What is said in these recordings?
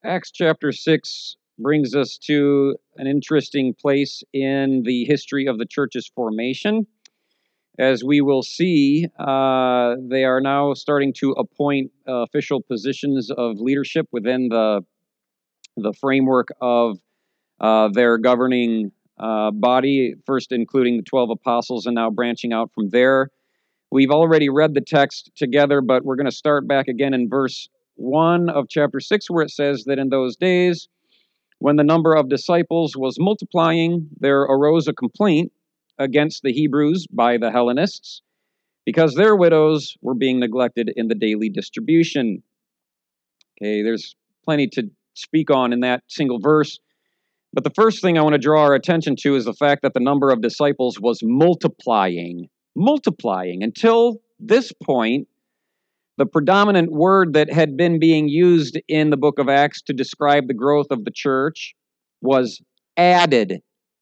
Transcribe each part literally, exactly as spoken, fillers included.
Acts chapter six brings us to an interesting place in the history of the church's formation. As we will see, uh, they are now starting to appoint uh, official positions of leadership within the, the framework of uh, their governing uh, body, first including the twelve apostles and now branching out from there. We've already read the text together, but we're going to start back again in verse one of chapter six, where it says that in those days, when the number of disciples was multiplying, there arose a complaint against the Hebrews by the Hellenists, because their widows were being neglected in the daily distribution. Okay, there's plenty to speak on in that single verse, but the first thing I want to draw our attention to is the fact that the number of disciples was multiplying. Multiplying. Until this point, the predominant word that had been being used in the book of Acts to describe the growth of the church was added.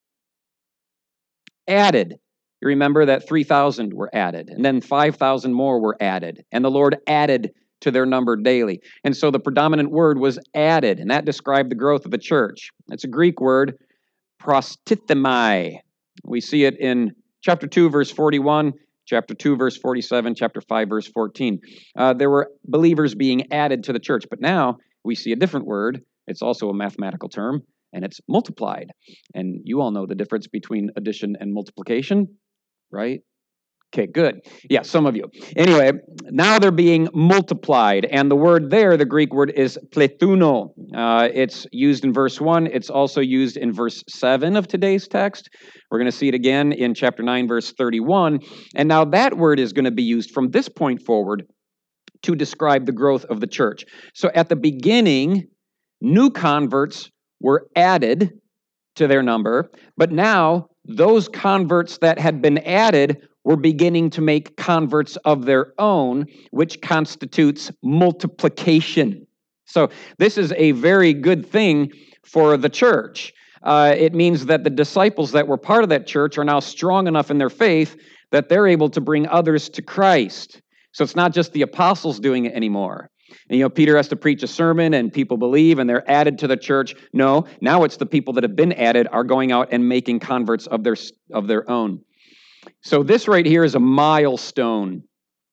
Added. You remember that three thousand were added, and then five thousand more were added, and the Lord added to their number daily. And so the predominant word was added, and that described the growth of the church. It's a Greek word, prostithemai. We see it in chapter two, verse forty-one, chapter two, verse forty-seven, chapter five, verse fourteen. Uh, there were believers being added to the church, but now we see a different word. It's also a mathematical term, and it's multiplied. And you all know the difference between addition and multiplication, right? Okay, good. Yeah, some of you. Anyway, now they're being multiplied, and the word there, the Greek word, is plethuno. Uh, it's used in verse one. It's also used in verse seven of today's text. We're going to see it again in chapter nine, verse thirty-one. And now that word is going to be used from this point forward to describe the growth of the church. So at the beginning, new converts were added to their number, but now those converts that had been added were beginning to make converts of their own, which constitutes multiplication. So this is a very good thing for the church. Uh, it means that the disciples that were part of that church are now strong enough in their faith that they're able to bring others to Christ. So it's not just the apostles doing it anymore. And, you know, Peter has to preach a sermon and people believe and they're added to the church. No, now it's the people that have been added are going out and making converts of their of their own. So this right here is a milestone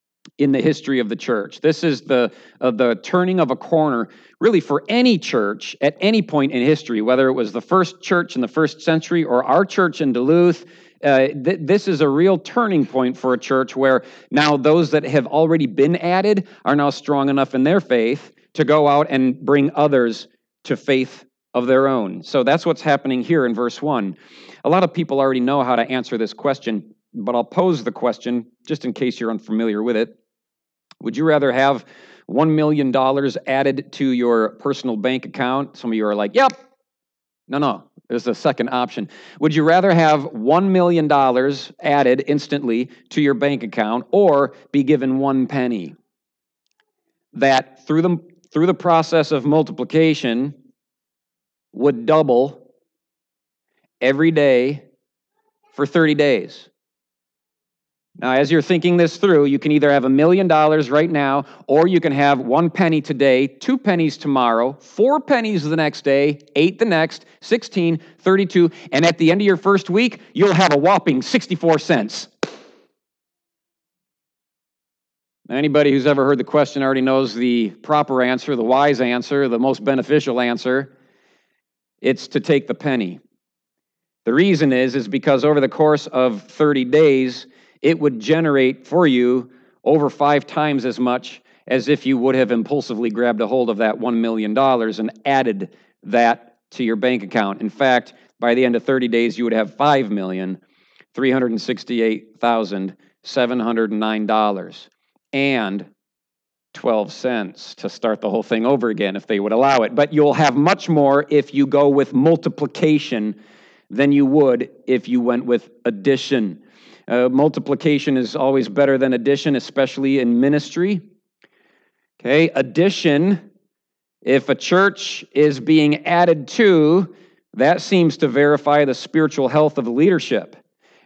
in the history of the church. This is the uh, the turning of a corner, really, for any church at any point in history, whether it was the first church in the first century or our church in Duluth. Uh, th- this is a real turning point for a church where now those that have already been added are now strong enough in their faith to go out and bring others to faith of their own. So that's what's happening here in verse one. A lot of people already know how to answer this question, but I'll pose the question just in case you're unfamiliar with it. Would you rather have one million dollars added to your personal bank account? Some of you are like, yep. No, no. There's a second option. Would you rather have one million dollars added instantly to your bank account or be given one penny? That through the, through the process of multiplication would double every day for thirty days. Now, as you're thinking this through, you can either have a million dollars right now, or you can have one penny today, two pennies tomorrow, four pennies the next day, eight the next, sixteen, thirty-two, and at the end of your first week, you'll have a whopping sixty-four cents. Now, anybody who's ever heard the question already knows the proper answer, the wise answer, the most beneficial answer. It's to take the penny. The reason is, is because over the course of thirty days, it would generate for you over five times as much as if you would have impulsively grabbed a hold of that one million dollars and added that to your bank account. In fact, by the end of thirty days, you would have five million three hundred sixty-eight thousand seven hundred nine dollars and twelve cents to start the whole thing over again if they would allow it. But you'll have much more if you go with multiplication than you would if you went with addition. Uh, multiplication is always better than addition, especially in ministry. Okay, addition, if a church is being added to, that seems to verify the spiritual health of the leadership.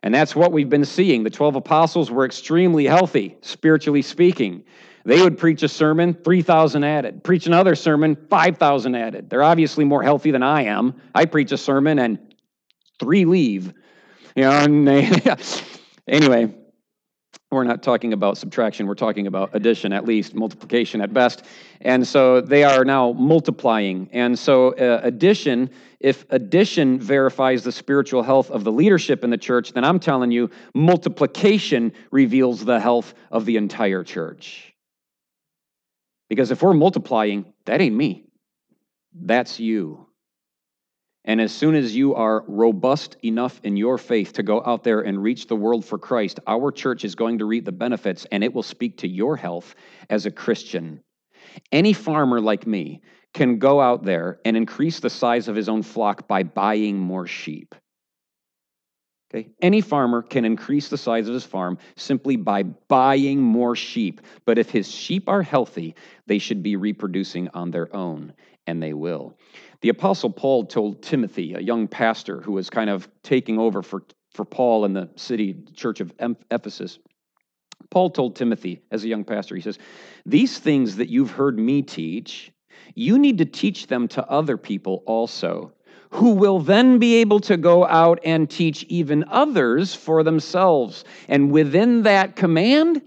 And that's what we've been seeing. The twelve apostles were extremely healthy, spiritually speaking. They would preach a sermon, three thousand added. Preach another sermon, five thousand added. They're obviously more healthy than I am. I preach a sermon and three leave. You know, and they, anyway, we're not talking about subtraction. We're talking about addition, at least, multiplication at best. And so they are now multiplying. And so uh, addition, if addition verifies the spiritual health of the leadership in the church, then I'm telling you, multiplication reveals the health of the entire church. Because if we're multiplying, that ain't me. That's you. And as soon as you are robust enough in your faith to go out there and reach the world for Christ, our church is going to reap the benefits, and it will speak to your health as a Christian. Any farmer like me can go out there and increase the size of his own flock by buying more sheep. Okay? Any farmer can increase the size of his farm simply by buying more sheep. But if his sheep are healthy, they should be reproducing on their own, and they will. The Apostle Paul told Timothy, a young pastor who was kind of taking over for, for Paul in the city church of Ephesus. Paul told Timothy, as a young pastor, he says, "These things that you've heard me teach, you need to teach them to other people also, who will then be able to go out and teach even others for themselves." And within that command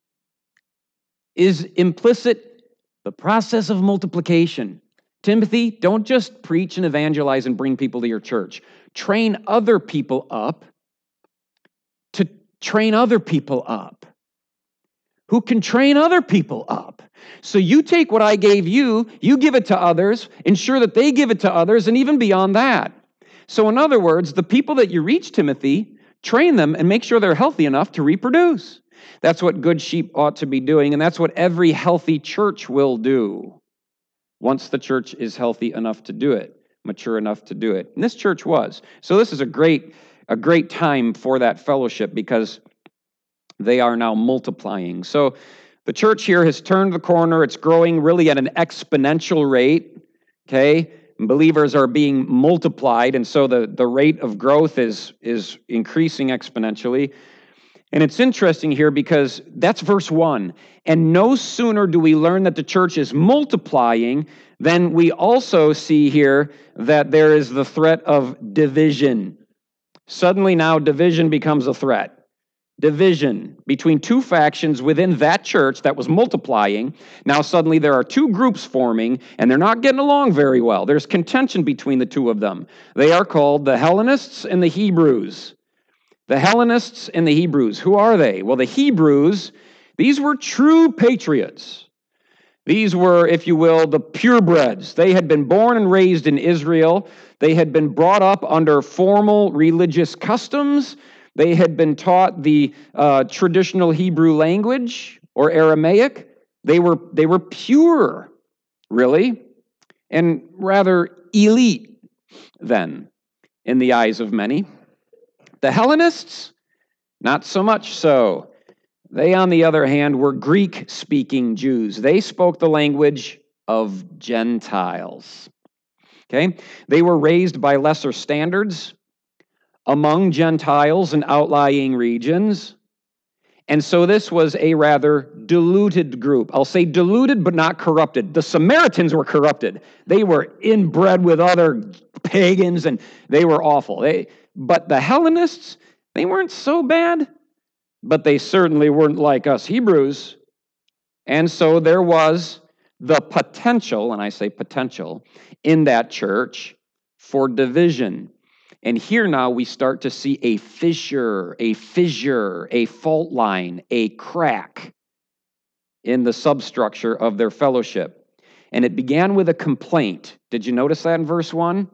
is implicit the process of multiplication. Timothy, don't just preach and evangelize and bring people to your church. Train other people up to train other people up who can train other people up. So you take what I gave you, you give it to others, ensure that they give it to others, and even beyond that. So in other words, the people that you reach, Timothy, train them and make sure they're healthy enough to reproduce. That's what good sheep ought to be doing, and that's what every healthy church will do. Once the church is healthy enough to do it, mature enough to do it. And this church was. So this is a great, a great time for that fellowship because they are now multiplying. So the church here has turned the corner. It's growing really at an exponential rate, okay? Believers are being multiplied, and so the, the rate of growth is, is increasing exponentially. And it's interesting here because that's verse one. And no sooner do we learn that the church is multiplying than we also see here that there is the threat of division. Suddenly now division becomes a threat. Division between two factions within that church that was multiplying. Now suddenly there are two groups forming, and they're not getting along very well. There's contention between the two of them. They are called the Hellenists and the Hebrews. The Hellenists and the Hebrews, who are they? Well, the Hebrews, these were true patriots. These were, if you will, the purebreds. They had been born and raised in Israel. They had been brought up under formal religious customs. They had been taught the uh, traditional Hebrew language or Aramaic. They were, they were pure, really, and rather elite then in the eyes of many. The Hellenists, not so much so. They, on the other hand, were Greek-speaking Jews. They spoke the language of Gentiles. Okay? They were raised by lesser standards among Gentiles in outlying regions. And so this was a rather diluted group. I'll say diluted, but not corrupted. The Samaritans were corrupted. They were inbred with other pagans, and they were awful. They, but the Hellenists, they weren't so bad, but they certainly weren't like us Hebrews. And so there was the potential, and I say potential, in that church for division. And here now we start to see a fissure, a fissure, a fault line, a crack in the substructure of their fellowship. And it began with a complaint. Did you notice that in verse one?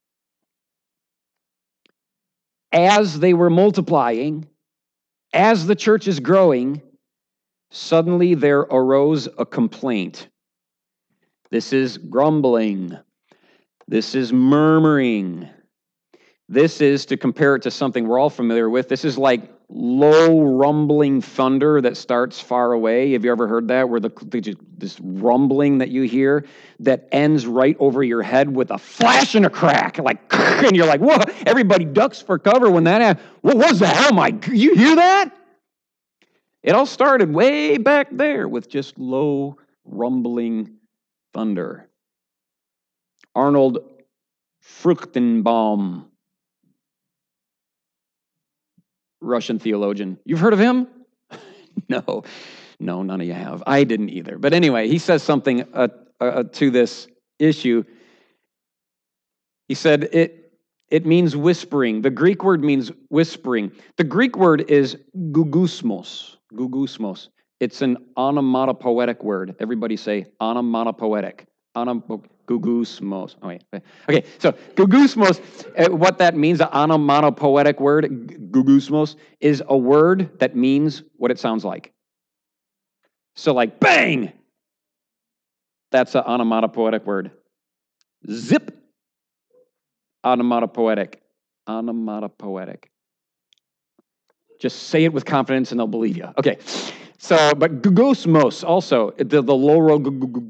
As they were multiplying, as the church is growing, suddenly there arose a complaint. This is grumbling. This is murmuring. This is, to compare it to something we're all familiar with, this is like low rumbling thunder that starts far away. Have you ever heard that? Where the, the this rumbling that you hear that ends right over your head with a flash and a crack, like, and you're like, whoa! Everybody ducks for cover when that happens. What was that? Oh my! You hear that? It all started way back there with just low rumbling thunder. Arnold Fruchtenbaum, Russian theologian. You've heard of him? No, no, none of you have. I didn't either. But anyway, he says something uh, uh, to this issue. He said it, it means whispering. The Greek word means whispering. The Greek word is gugusmos. Gugusmos. It's an onomatopoetic word. Everybody say onomatopoetic. Onom- Gugusmos. Oh, wait. Okay, so gugusmos, uh, what that means, the onomatopoetic word, gugusmos, is a word that means what it sounds like. So like, bang! That's an onomatopoetic word. Zip! Onomatopoetic. Onomatopoetic. Just say it with confidence and they'll believe you. Okay. So, but gugusmos also, the, the low row,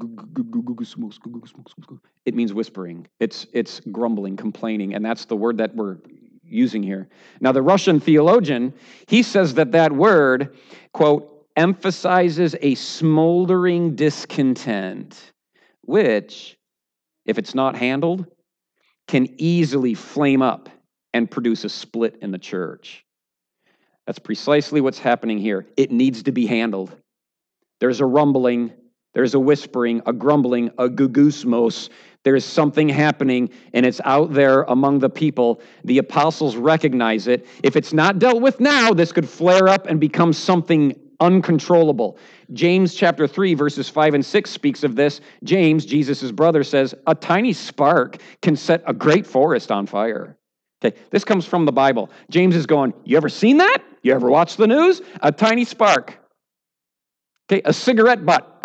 it means whispering. It's, it's grumbling, complaining, and that's the word that we're using here. Now, the Russian theologian, he says that that word, quote, emphasizes a smoldering discontent, which, if it's not handled, can easily flame up and produce a split in the church. That's precisely what's happening here. It needs to be handled. There's a rumbling, there's a whispering, a grumbling, a gugusmos. There's something happening, and it's out there among the people. The apostles recognize it. If it's not dealt with now, this could flare up and become something uncontrollable. James chapter three, verses five and six speaks of this. James, Jesus' brother, says, a tiny spark can set a great forest on fire. Okay, this comes from the Bible. James is going, you ever seen that? You ever watched the news? A tiny spark. Okay, a cigarette butt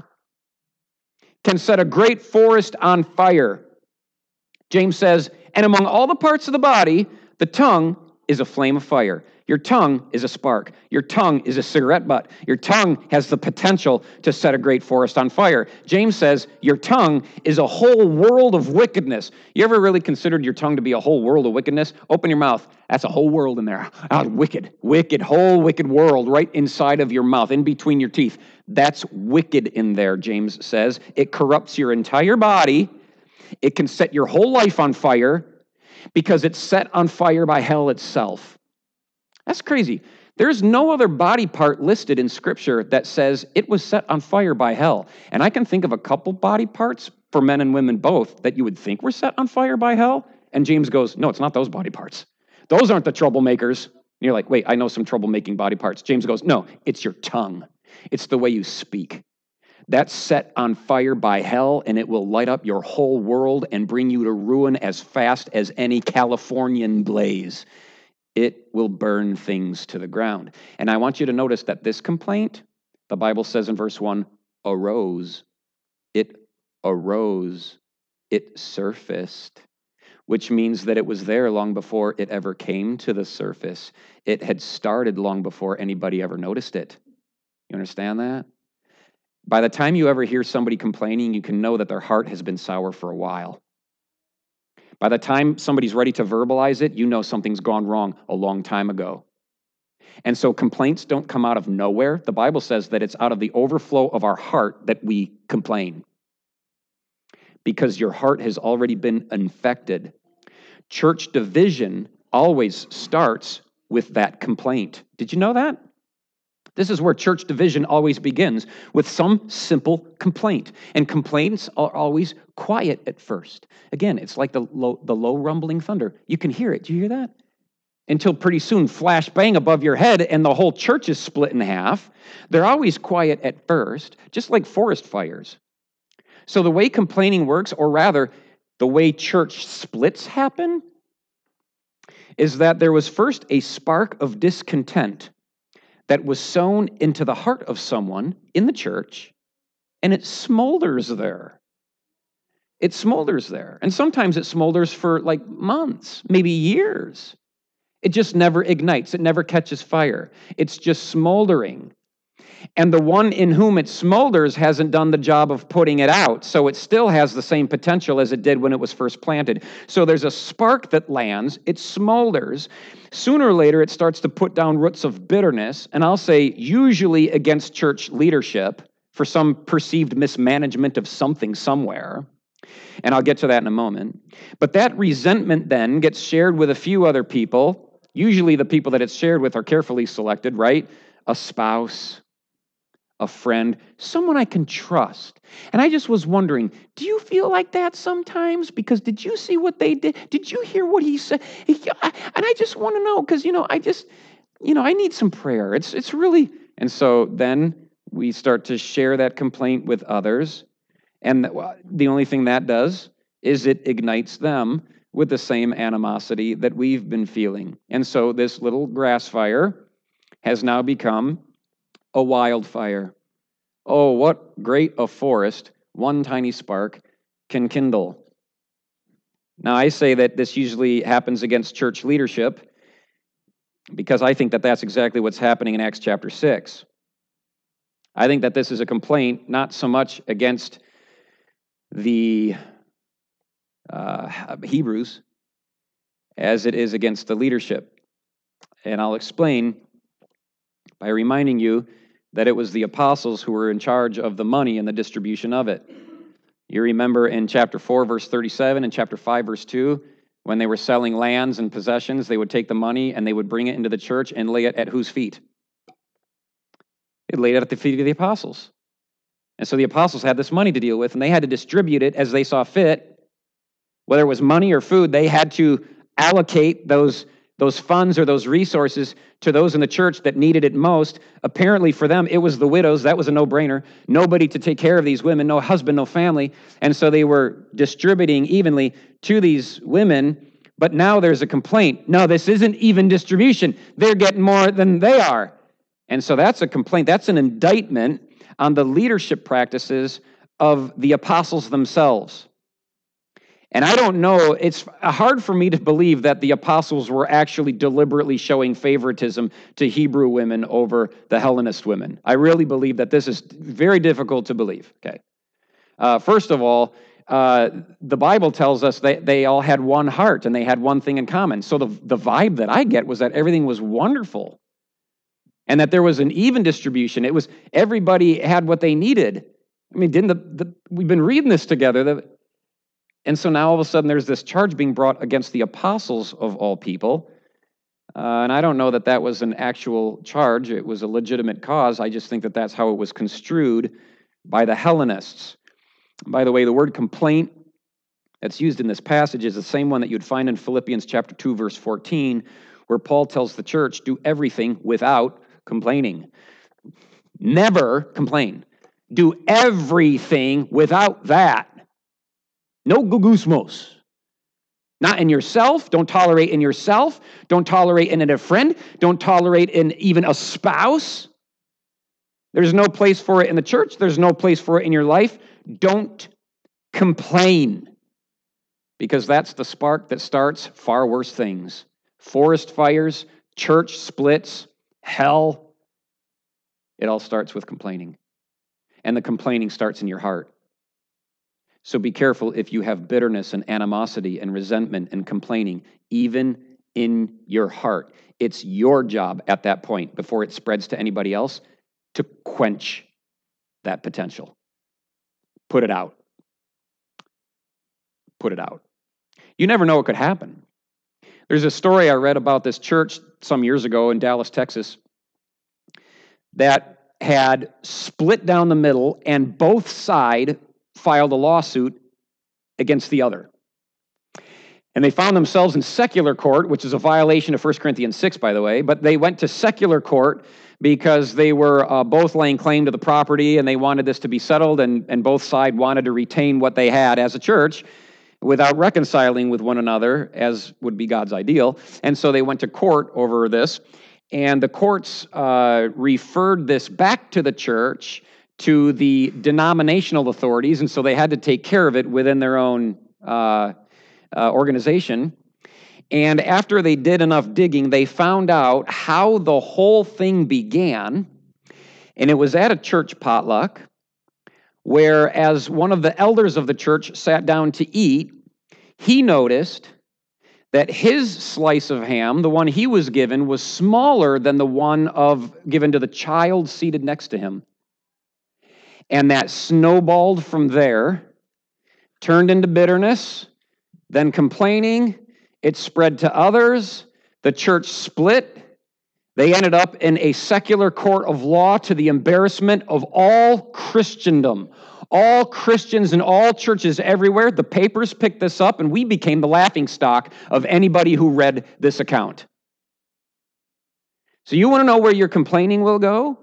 can set a great forest on fire. James says, and among all the parts of the body, the tongue is a flame of fire. Your tongue is a spark. Your tongue is a cigarette butt. Your tongue has the potential to set a great forest on fire. James says your tongue is a whole world of wickedness. You ever really considered your tongue to be a whole world of wickedness? Open your mouth. That's a whole world in there. Ah, wicked, wicked, whole wicked world right inside of your mouth, in between your teeth. That's wicked in there, James says. It corrupts your entire body. It can set your whole life on fire because it's set on fire by hell itself. That's crazy. There's no other body part listed in Scripture that says it was set on fire by hell. And I can think of a couple body parts for men and women both that you would think were set on fire by hell. And James goes, no, it's not those body parts. Those aren't the troublemakers. And you're like, wait, I know some troublemaking body parts. James goes, no, it's your tongue. It's the way you speak. That's set on fire by hell, and it will light up your whole world and bring you to ruin as fast as any Californian blaze. It will burn things to the ground. And I want you to notice that this complaint, the Bible says in verse one, arose. It arose. It surfaced, which means that it was there long before it ever came to the surface. It had started long before anybody ever noticed it. You understand that? By the time you ever hear somebody complaining, you can know that their heart has been sour for a while. By the time somebody's ready to verbalize it, you know something's gone wrong a long time ago. And so complaints don't come out of nowhere. The Bible says that it's out of the overflow of our heart that we complain, because your heart has already been infected. Church division always starts with that complaint. Did you know that? This is where church division always begins, with some simple complaint. And complaints are always quiet at first. Again, it's like the low, the low rumbling thunder. You can hear it. Do you hear that? Until pretty soon, flash bang above your head, and the whole church is split in half. They're always quiet at first, just like forest fires. So the way complaining works, or rather, the way church splits happen, is that there was first a spark of discontent that was sown into the heart of someone in the church, and it smolders there. It smolders there. And sometimes it smolders for like months, maybe years. It just never ignites. It never catches fire. It's just smoldering. And the one in whom it smolders hasn't done the job of putting it out, so it still has the same potential as it did when it was first planted. So there's a spark that lands, it smolders. Sooner or later, it starts to put down roots of bitterness, and I'll say usually against church leadership for some perceived mismanagement of something somewhere. And I'll get to that in a moment. But that resentment then gets shared with a few other people. Usually the people that it's shared with are carefully selected, right? A spouse, a friend, someone I can trust. And I just was wondering, do you feel like that sometimes? Because did you see what they did? Did you hear what he said? And I just want to know, because, you know, I just, you know, I need some prayer. It's, it's really, and so then we start to share that complaint with others. And the only thing that does is it ignites them with the same animosity that we've been feeling. And so this little grass fire has now become a wildfire. Oh, what great a forest one tiny spark can kindle. Now, I say that this usually happens against church leadership because I think that that's exactly what's happening in Acts chapter six. I think that this is a complaint not so much against the uh, Hebrews as it is against the leadership. And I'll explain by reminding you that it was the apostles who were in charge of the money and the distribution of it. You remember in chapter four, verse thirty-seven, and chapter five, verse two, when they were selling lands and possessions, they would take the money and they would bring it into the church and lay it at whose feet? They laid it at the feet of the apostles. And so the apostles had this money to deal with, and they had to distribute it as they saw fit. Whether it was money or food, they had to allocate those, those funds or those resources to those in the church that needed it most. Apparently for them, it was the widows. That was a no-brainer. Nobody to take care of these women, no husband, no family. And so they were distributing evenly to these women. But now there's a complaint. No, this isn't even distribution. They're getting more than they are. And so that's a complaint. That's an indictment on the leadership practices of the apostles themselves. And I don't know, it's hard for me to believe that the apostles were actually deliberately showing favoritism to Hebrew women over the Hellenist women. I really believe that this is very difficult to believe. Okay. Uh, first of all, uh, the Bible tells us that they all had one heart and they had one thing in common. So the, the vibe that I get was that everything was wonderful. And that there was an even distribution. It was everybody had what they needed. I mean, didn't the, the we've been reading this together. The, and so now all of a sudden there's this charge being brought against the apostles of all people. Uh, and I don't know that that was an actual charge. It was a legitimate cause. I just think that that's how it was construed by the Hellenists. By the way, the word complaint that's used in this passage is the same one that you'd find in Philippians chapter two, verse fourteen, where Paul tells the church, do everything without complaining. Never complain. Do everything without that. No gugusmos. Not in yourself. Don't tolerate in yourself. Don't tolerate in a friend. Don't tolerate in even a spouse. There's no place for it in the church. There's no place for it in your life. Don't complain. Because that's the spark that starts far worse things. Forest fires, church splits, hell. It all starts with complaining. And the complaining starts in your heart. So be careful if you have bitterness and animosity and resentment and complaining, even in your heart. It's your job at that point, before it spreads to anybody else, to quench that potential. Put it out. Put it out. You never know what could happen. There's a story I read about this church some years ago in Dallas, Texas, that had split down the middle, and both sides filed a lawsuit against the other. And they found themselves in secular court, which is a violation of First Corinthians six, by the way, but they went to secular court because they were uh, both laying claim to the property, and they wanted this to be settled, and, and both sides wanted to retain what they had as a church without reconciling with one another, as would be God's ideal. And so they went to court over this, and the courts uh, referred this back to the church, to the denominational authorities, and so they had to take care of it within their own uh, uh, organization. And after they did enough digging, they found out how the whole thing began. And it was at a church potluck where, as one of the elders of the church sat down to eat, he noticed that his slice of ham, the one he was given, was smaller than the one of given to the child seated next to him. And that snowballed from there, turned into bitterness, then complaining. It spread to others. The church split. They ended up in a secular court of law to the embarrassment of all Christendom. All Christians in all churches everywhere. The papers picked this up, and we became the laughingstock of anybody who read this account. So you want to know where your complaining will go?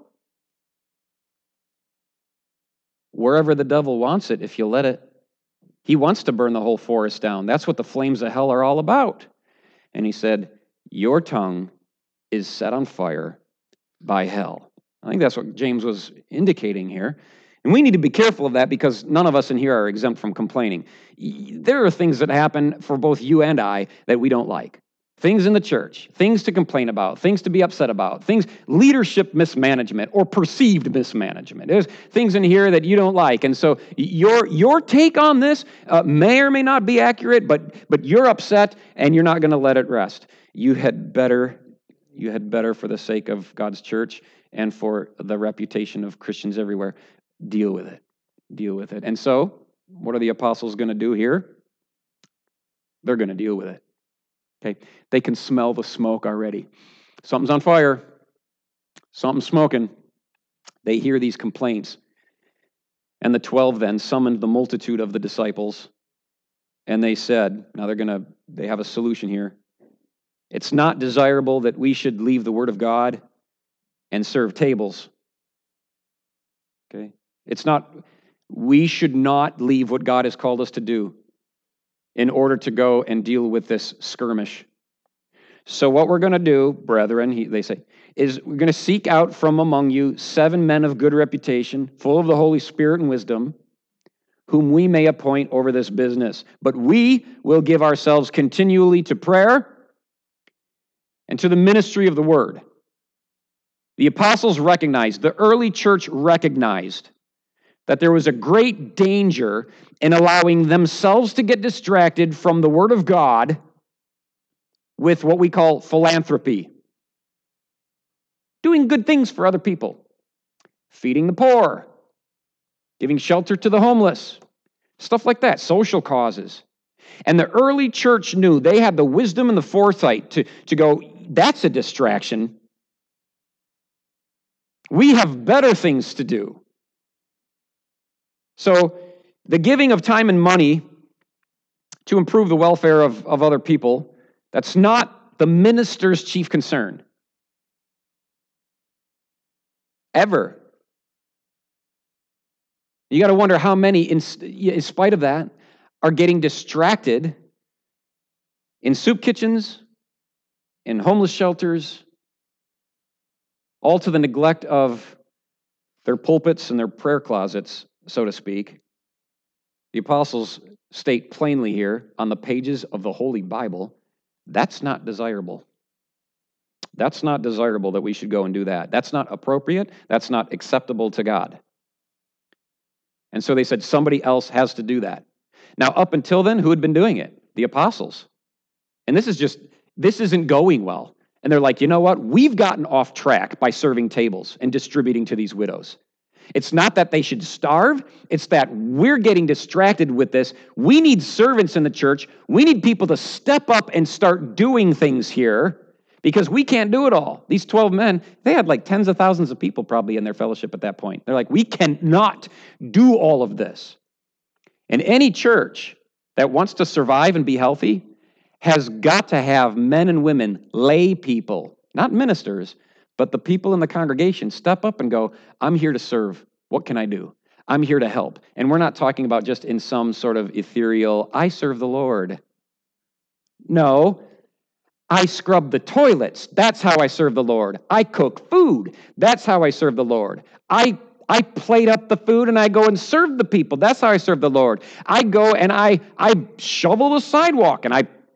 Wherever the devil wants it, if you let it. He wants to burn the whole forest down. That's what the flames of hell are all about. And he said, your tongue is set on fire by hell. I think that's what James was indicating here. And we need to be careful of that because none of us in here are exempt from complaining. There are things that happen for both you and I that we don't like. Things in the church, things to complain about, things to be upset about, things, leadership mismanagement or perceived mismanagement. There's things in here that you don't like. And so your, your take on this uh, may or may not be accurate, but, but you're upset and you're not going to let it rest. You had better, you had better, for the sake of God's church and for the reputation of Christians everywhere, deal with it. Deal with it. And so, what are the apostles going to do here? They're going to deal with it. Okay, they can smell the smoke already. Something's on fire. Something's smoking. They hear these complaints. And the twelve then summoned the multitude of the disciples. And they said, now they're going to, they have a solution here. It's not desirable that we should leave the word of God and serve tables. Okay, it's not, we should not leave what God has called us to do in order to go and deal with this skirmish. So what we're going to do, brethren, he, they say, is we're going to seek out from among you seven men of good reputation, full of the Holy Spirit and wisdom, whom we may appoint over this business. But we will give ourselves continually to prayer and to the ministry of the word. The apostles recognized, the early church recognized that there was a great danger in allowing themselves to get distracted from the Word of God with what we call philanthropy. Doing good things for other people. Feeding the poor. Giving shelter to the homeless. Stuff like that. Social causes. And the early church knew they had the wisdom and the foresight to, to go, that's a distraction. We have better things to do. So the giving of time and money to improve the welfare of, of other people, that's not the minister's chief concern. Ever. You got to wonder how many, in, in spite of that, are getting distracted in soup kitchens, in homeless shelters, all to the neglect of their pulpits and their prayer closets, so to speak. The apostles state plainly here on the pages of the Holy Bible, that's not desirable. That's not desirable that we should go and do that. That's not appropriate. That's not acceptable to God. And so they said somebody else has to do that. Now, up until then, who had been doing it? The apostles. And this is just, this isn't going well. And they're like, you know what? We've gotten off track by serving tables and distributing to these widows. It's not that they should starve. It's that we're getting distracted with this. We need servants in the church. We need people to step up and start doing things here because we can't do it all. These twelve men, they had like tens of thousands of people probably in their fellowship at that point. They're like, we cannot do all of this. And any church that wants to survive and be healthy has got to have men and women, lay people, not ministers, but the people in the congregation step up and go, I'm here to serve. What can I do? I'm here to help. And we're not talking about just in some sort of ethereal, I serve the Lord. No, I scrub the toilets. That's how I serve the Lord. I cook food. That's how I serve the Lord. I I plate up the food and I go and serve the people. That's how I serve the Lord. I go and I I shovel the sidewalk and I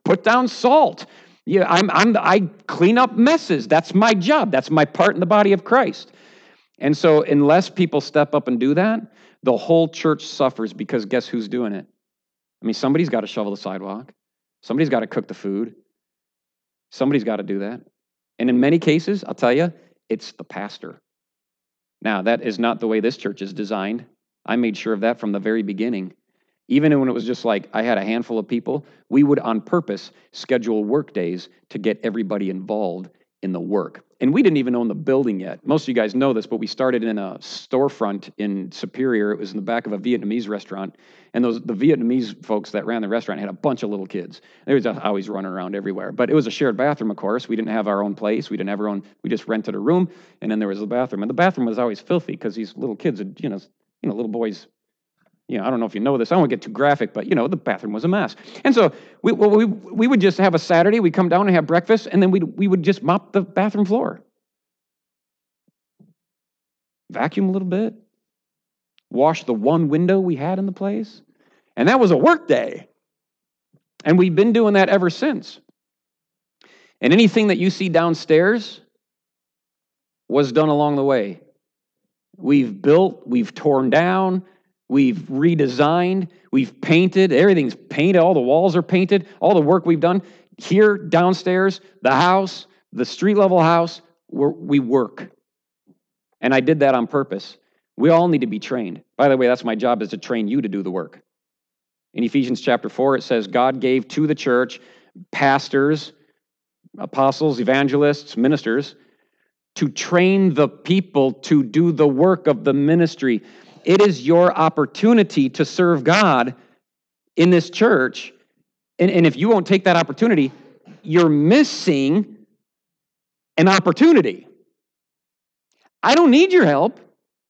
put down salt. Yeah, I'm, I'm, I clean up messes. That's my job. That's my part in the body of Christ. And so unless people step up and do that, the whole church suffers because guess who's doing it? I mean, somebody's got to shovel the sidewalk. Somebody's got to cook the food. Somebody's got to do that. And in many cases, I'll tell you, it's the pastor. Now, that is not the way this church is designed. I made sure of that from the very beginning. Even when it was just like I had a handful of people, we would on purpose schedule work days to get everybody involved in the work. And we didn't even own the building yet. Most of you guys know this, but we started in a storefront in Superior. It was in the back of a Vietnamese restaurant. And those the Vietnamese folks that ran the restaurant had a bunch of little kids. They were just always running around everywhere. But it was a shared bathroom, of course. We didn't have our own place. We didn't have our own, we just rented a room, and then there was the bathroom. And the bathroom was always filthy because these little kids, had, you know, you know, little boys, you know, I don't know if you know this. I don't want to get too graphic, but, you know, the bathroom was a mess. And so we well, we we would just have a Saturday. We'd come down and have breakfast, and then we we would just mop the bathroom floor. Vacuum a little bit. Wash the one window we had in the place. And that was a work day. And we've been doing that ever since. And anything that you see downstairs was done along the way. We've built, we've torn down, we've redesigned, we've painted, everything's painted, all the walls are painted, all the work we've done. Here, downstairs, the house, the street level house, we're, we work. And I did that on purpose. We all need to be trained. By the way, that's my job, is to train you to do the work. In Ephesians chapter four, it says, God gave to the church pastors, apostles, evangelists, ministers, to train the people to do the work of the ministry. It is your opportunity to serve God in this church. And, and if you won't take that opportunity, you're missing an opportunity. I don't need your help.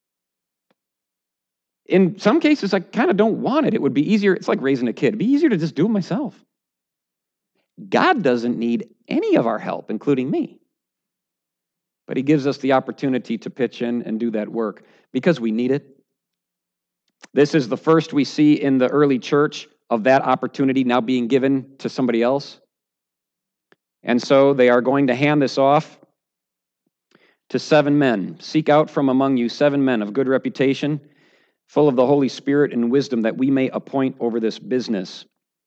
In some cases, I kind of don't want it. It would be easier. It's like raising a kid. It'd be easier to just do it myself. God doesn't need any of our help, including me. But he gives us the opportunity to pitch in and do that work because we need it. This is the first we see in the early church of that opportunity now being given to somebody else. And so they are going to hand this off to seven men. Seek out from among you seven men of good reputation, full of the Holy Spirit and wisdom, that we may appoint over this business.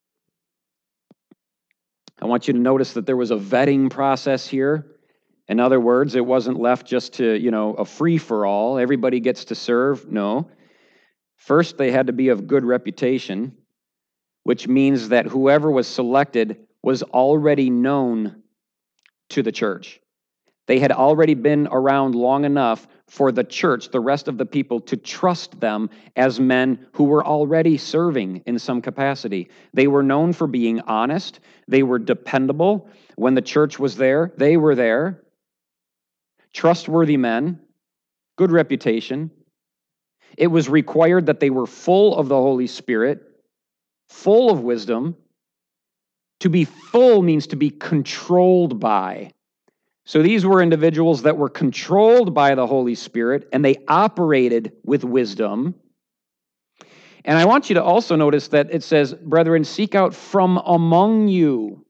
I want you to notice that there was a vetting process here. In other words, it wasn't left just to, you know, a free-for-all. Everybody gets to serve. No. First, they had to be of good reputation, which means that whoever was selected was already known to the church. They had already been around long enough for the church, the rest of the people, to trust them as men who were already serving in some capacity. They were known for being honest. They were dependable. When the church was there, they were there. Trustworthy men, good reputation. It was required that they were full of the Holy Spirit, full of wisdom. To be full means to be controlled by. So these were individuals that were controlled by the Holy Spirit, and they operated with wisdom. And I want you to also notice that it says, brethren, seek out from among you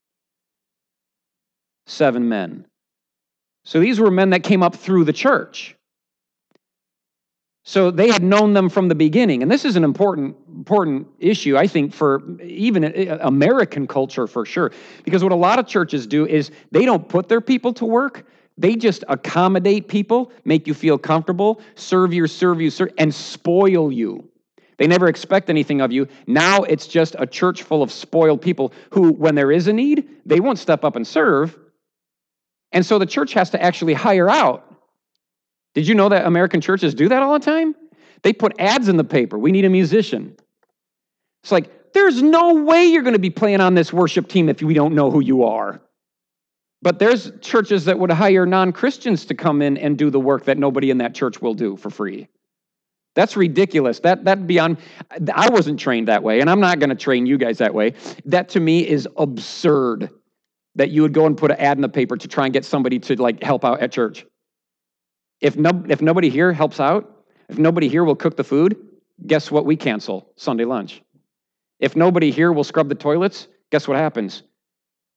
seven men. So these were men that came up through the church. So they had known them from the beginning. And this is an important, important issue, I think, for even American culture for sure. Because what a lot of churches do is they don't put their people to work. They just accommodate people, make you feel comfortable, serve you, serve you, serve, and spoil you. They never expect anything of you. Now it's just a church full of spoiled people who, when there is a need, they won't step up and serve. And so the church has to actually hire out. Did you know that American churches do that all the time? They put ads in the paper. We need a musician. It's like, there's no way you're going to be playing on this worship team if we don't know who you are. But there's churches that would hire non-Christians to come in and do the work that nobody in that church will do for free. That's ridiculous. That that beyond, I wasn't trained that way, and I'm not going to train you guys that way. That to me is absurd, that you would go and put an ad in the paper to try and get somebody to like help out at church. If no, if nobody here helps out, if nobody here will cook the food, guess what we cancel? Sunday lunch. If nobody here will scrub the toilets, guess what happens?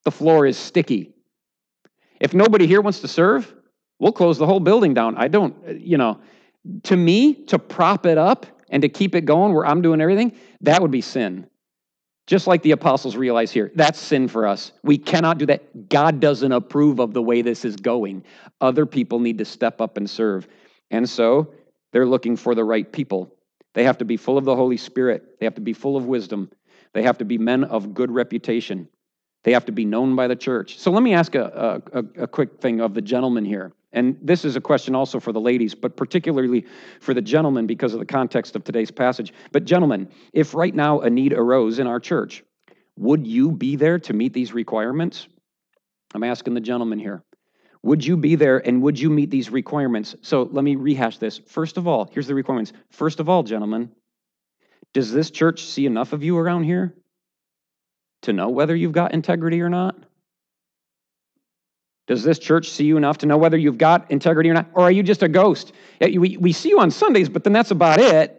The floor is sticky. If nobody here wants to serve, we'll close the whole building down. I don't, you know, to me, to prop it up and to keep it going where I'm doing everything, that would be sin. Just like the apostles realize here, that's sin for us. We cannot do that. God doesn't approve of the way this is going. Other people need to step up and serve. And so they're looking for the right people. They have to be full of the Holy Spirit. They have to be full of wisdom. They have to be men of good reputation. They have to be known by the church. So let me ask a, a, a quick thing of the gentleman here. And this is a question also for the ladies, but particularly for the gentleman because of the context of today's passage. But gentlemen, if right now a need arose in our church, would you be there to meet these requirements? I'm asking the gentleman here. Would you be there and would you meet these requirements? So let me rehash this. First of all, here's the requirements. First of all, gentlemen, does this church see enough of you around here to know whether you've got integrity or not? Does this church see you enough to know whether you've got integrity or not? Or are you just a ghost? We, we see you on Sundays, but then that's about it.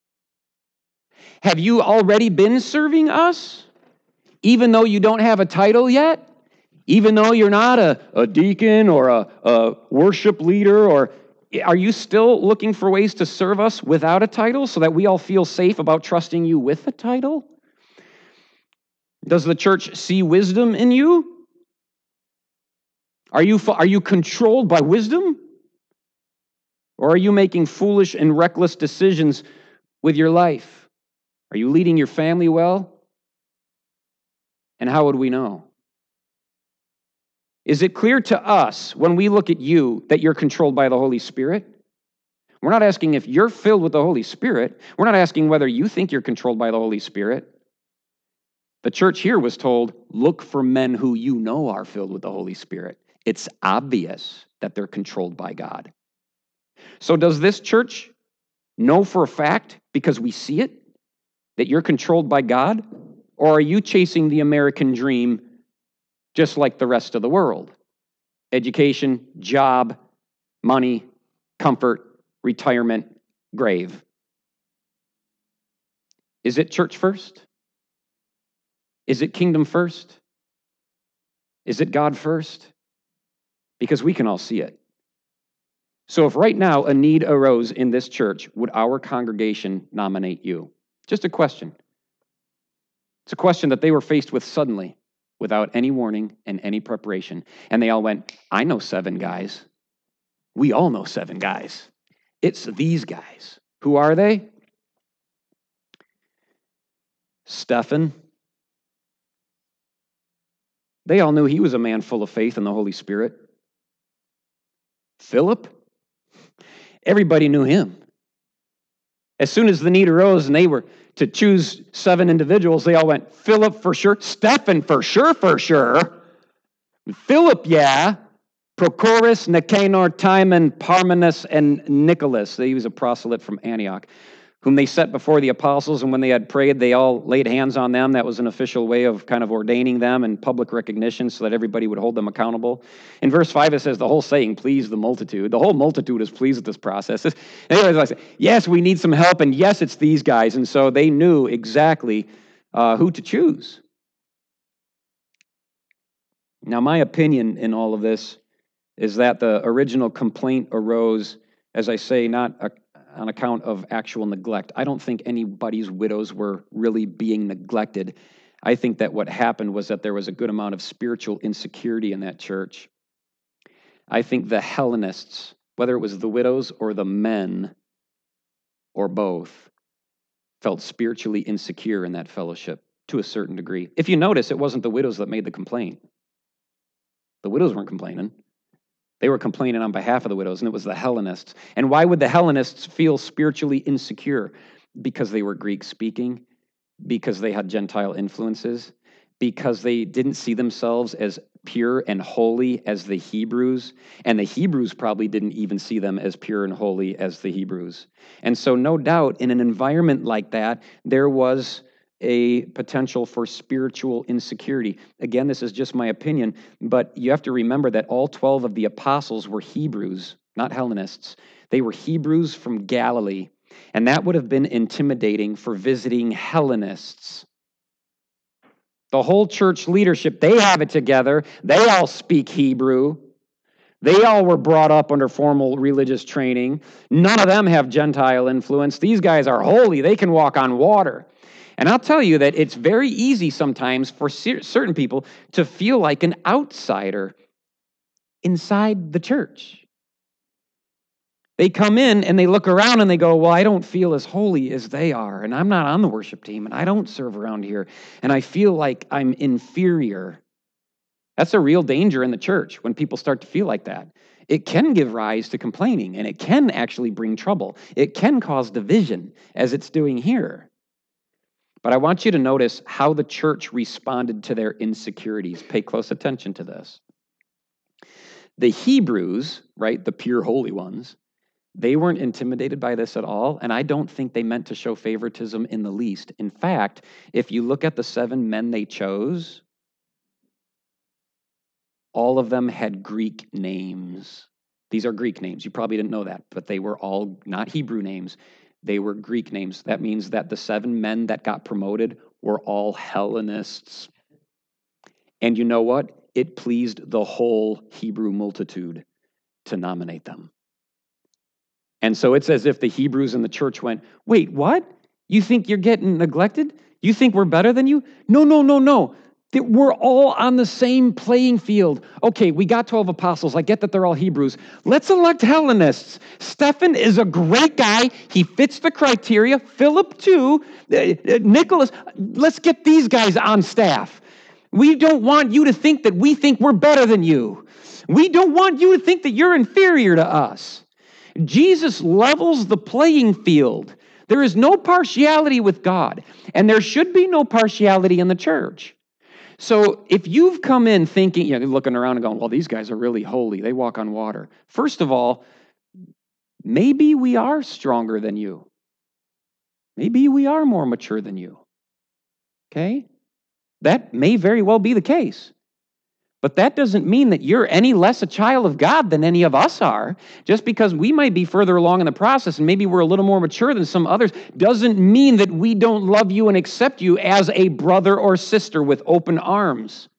Have you already been serving us, even though you don't have a title yet? Even though you're not a, a deacon or a, a worship leader, or are you still looking for ways to serve us without a title so that we all feel safe about trusting you with a title? Does the church see wisdom in you? Are you, are you controlled by wisdom? Or are you making foolish and reckless decisions with your life? Are you leading your family well? And how would we know? Is it clear to us when we look at you that you're controlled by the Holy Spirit? We're not asking if you're filled with the Holy Spirit. We're not asking whether you think you're controlled by the Holy Spirit. The church here was told, look for men who you know are filled with the Holy Spirit. It's obvious that they're controlled by God. So does this church know for a fact, because we see it, that you're controlled by God? Or are you chasing the American dream just like the rest of the world? Education, job, money, comfort, retirement, grave. Is it church first? Is it kingdom first? Is it God first? Because we can all see it. So if right now a need arose in this church, would our congregation nominate you? Just a question. It's a question that they were faced with suddenly, without any warning and any preparation. And they all went, I know seven guys. We all know seven guys. It's these guys. Who are they? Stephen. They all knew he was a man full of faith in the Holy Spirit. Philip. Everybody knew him. As soon as the need arose and they were to choose seven individuals, they all went, Philip for sure, Stephen for sure, for sure. Philip, yeah. Prochorus, Nicanor, Timon, Parmenas, and Nicholas. He was a proselyte from Antioch, whom they set before the apostles, and when they had prayed, they all laid hands on them. That was an official way of kind of ordaining them and public recognition so that everybody would hold them accountable. In verse five, it says, the whole saying pleased the multitude. The whole multitude is pleased with this process. And they always like, yes, we need some help, and yes, it's these guys. And so they knew exactly uh, who to choose. Now, my opinion in all of this is that the original complaint arose, as I say, not a on account of actual neglect. I don't think anybody's widows were really being neglected. I think that what happened was that there was a good amount of spiritual insecurity in that church. I think the Hellenists, whether it was the widows or the men, or both, felt spiritually insecure in that fellowship to a certain degree. If you notice, it wasn't the widows that made the complaint. The widows weren't complaining. They were complaining on behalf of the widows, and it was the Hellenists. And why would the Hellenists feel spiritually insecure? Because they were Greek-speaking, because they had Gentile influences, because they didn't see themselves as pure and holy as the Hebrews, and the Hebrews probably didn't even see them as pure and holy as the Hebrews. And so no doubt, in an environment like that, there was a potential for spiritual insecurity. Again, this is just my opinion, but you have to remember that all twelve of the apostles were Hebrews, not Hellenists. They were Hebrews from Galilee, and that would have been intimidating for visiting Hellenists. The whole church leadership, they have it together. They all speak Hebrew. They all were brought up under formal religious training. None of them have Gentile influence. These guys are holy. They can walk on water. And I'll tell you that it's very easy sometimes for certain people to feel like an outsider inside the church. They come in and they look around and they go, well, I don't feel as holy as they are, and I'm not on the worship team, and I don't serve around here, and I feel like I'm inferior. That's a real danger in the church when people start to feel like that. It can give rise to complaining, and it can actually bring trouble. It can cause division, as it's doing here. But I want you to notice how the church responded to their insecurities. Pay close attention to this. The Hebrews, right, the pure holy ones, they weren't intimidated by this at all, and I don't think they meant to show favoritism in the least. In fact, if you look at the seven men they chose, all of them had Greek names. These are Greek names. You probably didn't know that, but they were all not Hebrew names. They were Greek names. That means that the seven men that got promoted were all Hellenists. And you know what? It pleased the whole Hebrew multitude to nominate them. And so it's as if the Hebrews in the church went, wait, what? You think you're getting neglected? You think we're better than you? No, no, no, no. We're all on the same playing field. Okay, we got twelve apostles. I get that they're all Hebrews. Let's elect Hellenists. Stephen is a great guy. He fits the criteria. Philip too. Uh, Nicholas. Let's get these guys on staff. We don't want you to think that we think we're better than you. We don't want you to think that you're inferior to us. Jesus levels the playing field. There is no partiality with God, and there should be no partiality in the church. So if you've come in thinking, you know, looking around and going, well, these guys are really holy. They walk on water. First of all, maybe we are stronger than you. Maybe we are more mature than you. Okay? That may very well be the case. But that doesn't mean that you're any less a child of God than any of us are. Just because we might be further along in the process and maybe we're a little more mature than some others doesn't mean that we don't love you and accept you as a brother or sister with open arms.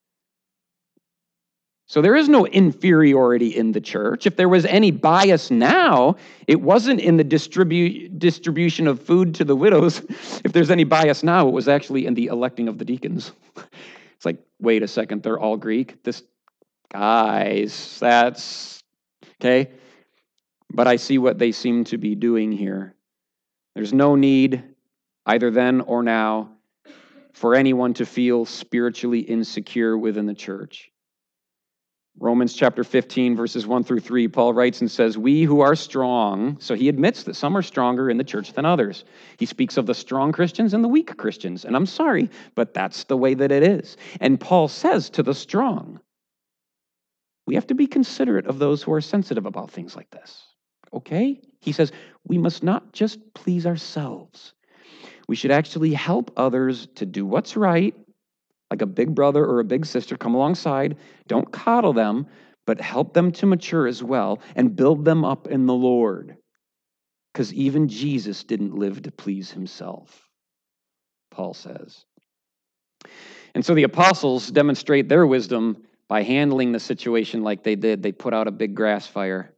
So there is no inferiority in the church. If there was any bias now, it wasn't in the distribu- distribution of food to the widows. If there's any bias now, it was actually in the electing of the deacons. It's like, wait a second, they're all Greek? This, guys, that's, okay? But I see what they seem to be doing here. There's no need, either then or now, for anyone to feel spiritually insecure within the church. Romans chapter fifteen, verses one through three, Paul writes and says, we who are strong, so he admits that some are stronger in the church than others. He speaks of the strong Christians and the weak Christians, and I'm sorry, but that's the way that it is. And Paul says to the strong, we have to be considerate of those who are sensitive about things like this, okay? He says, we must not just please ourselves. We should actually help others to do what's right, like a big brother or a big sister, come alongside. Don't coddle them, but help them to mature as well and build them up in the Lord. Because even Jesus didn't live to please himself, Paul says. And so the apostles demonstrate their wisdom by handling the situation like they did. They put out a big grass fire.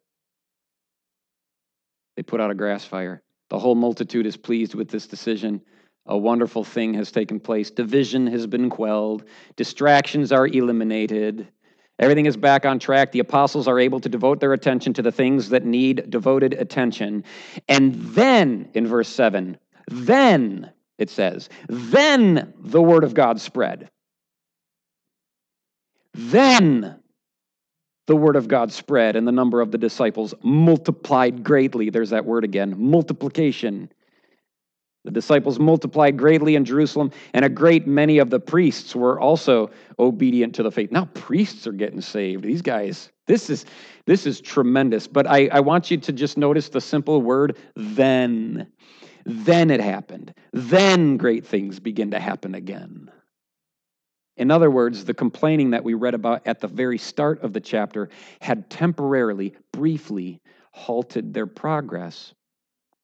They put out a grass fire. The whole multitude is pleased with this decision. A wonderful thing has taken place. Division has been quelled. Distractions are eliminated. Everything is back on track. The apostles are able to devote their attention to the things that need devoted attention. And then, in verse seven, then, it says, then the word of God spread. Then the word of God spread, and the number of the disciples multiplied greatly. There's that word again, multiplication. The disciples multiplied greatly in Jerusalem, and a great many of the priests were also obedient to the faith. Now priests are getting saved. These guys, this is this is tremendous. But I, I want you to just notice the simple word, then. Then it happened. Then great things begin to happen again. In other words, the complaining that we read about at the very start of the chapter had temporarily, briefly halted their progress.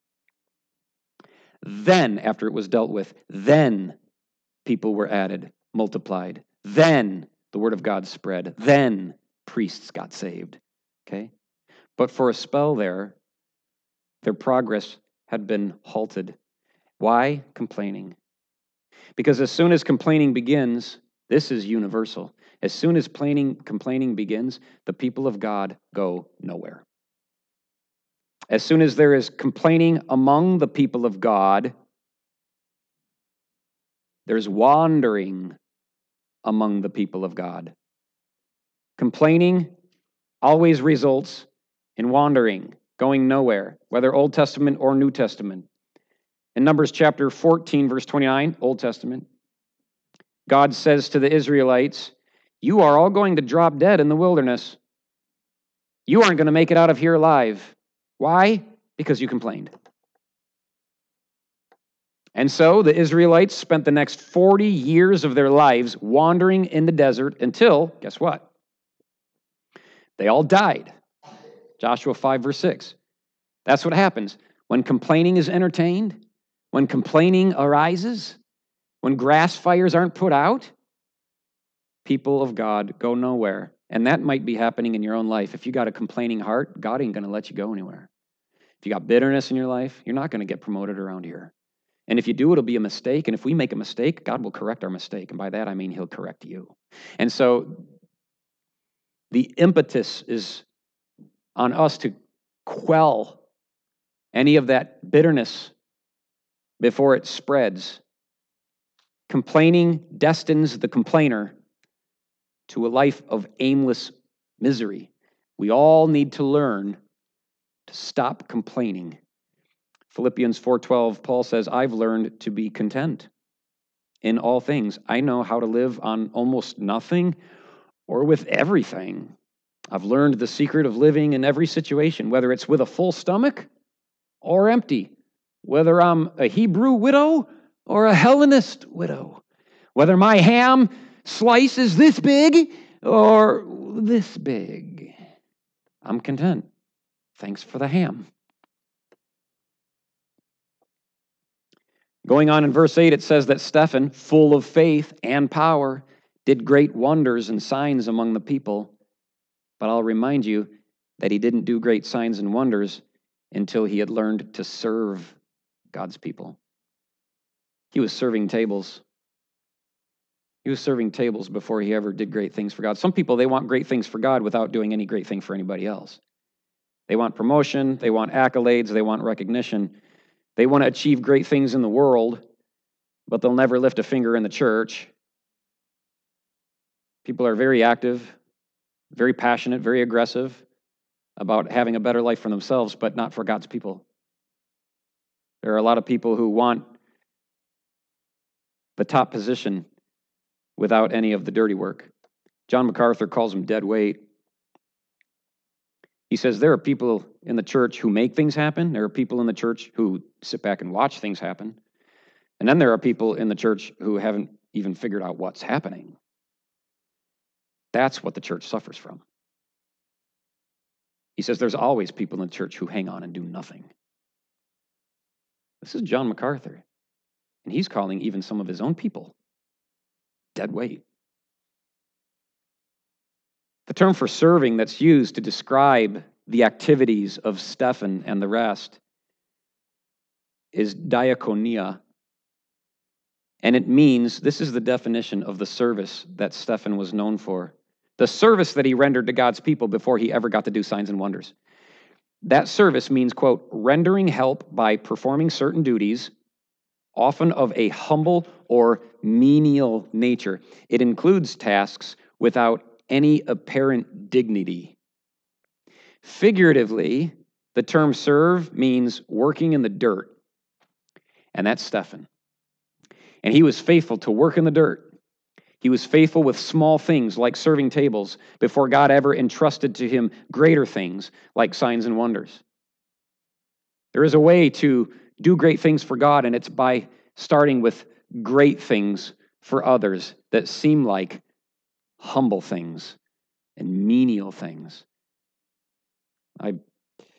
Then, after it was dealt with, then people were added multiplied. Then the word of God spread. Then priests got saved. Okay? But for a spell there, their progress had been halted. Why? Complaining. Because as soon as complaining begins, this is universal. As soon as complaining, complaining begins, the people of God go nowhere. As soon as there is complaining among the people of God, there's wandering among the people of God. Complaining always results in wandering, going nowhere, whether Old Testament or New Testament. In Numbers chapter fourteen, verse twenty-nine, Old Testament, God says to the Israelites, you are all going to drop dead in the wilderness. You aren't going to make it out of here alive. Why? Because you complained. And so the Israelites spent the next forty years of their lives wandering in the desert until, guess what? They all died. Joshua five, verse six. That's what happens. When complaining is entertained, when complaining arises, when grass fires aren't put out, people of God go nowhere. And that might be happening in your own life. If you got a complaining heart, God ain't going to let you go anywhere. If you got bitterness in your life, you're not going to get promoted around here. And if you do, it'll be a mistake. And if we make a mistake, God will correct our mistake. And by that, I mean he'll correct you. And so the impetus is on us to quell any of that bitterness before it spreads. Complaining destines the complainer to a life of aimless misery. We all need to learn to stop complaining. Philippians four twelve, Paul says, I've learned to be content in all things. I know how to live on almost nothing or with everything. I've learned the secret of living in every situation, whether it's with a full stomach or empty, whether I'm a Hebrew widow or a Hellenist widow, whether my ham slice is this big or this big. I'm content. Thanks for the ham. Going on in verse eight, it says that Stephen, full of faith and power, did great wonders and signs among the people. But I'll remind you that he didn't do great signs and wonders until he had learned to serve God's people. He was serving tables. He was serving tables before he ever did great things for God. Some people, they want great things for God without doing any great thing for anybody else. They want promotion, they want accolades, they want recognition. They want to achieve great things in the world, but they'll never lift a finger in the church. People are very active, very passionate, very aggressive about having a better life for themselves, but not for God's people. There are a lot of people who want the top position without any of the dirty work. John MacArthur calls them dead weight. He says there are people in the church who make things happen. There are people in the church who sit back and watch things happen. And then there are people in the church who haven't even figured out what's happening. That's what the church suffers from. He says there's always people in the church who hang on and do nothing. This is John MacArthur. And he's calling even some of his own people dead weight. The term for serving that's used to describe the activities of Stephen and the rest is diakonia. And it means, this is the definition of the service that Stephen was known for. The service that he rendered to God's people before he ever got to do signs and wonders. That service means, quote, rendering help by performing certain duties, often of a humble or menial nature. It includes tasks without any apparent dignity. Figuratively, the term serve means working in the dirt. And that's Stephen. And he was faithful to work in the dirt. He was faithful with small things like serving tables before God ever entrusted to him greater things like signs and wonders. There is a way to do great things for God, and it's by starting with great things for others that seem like humble things and menial things. I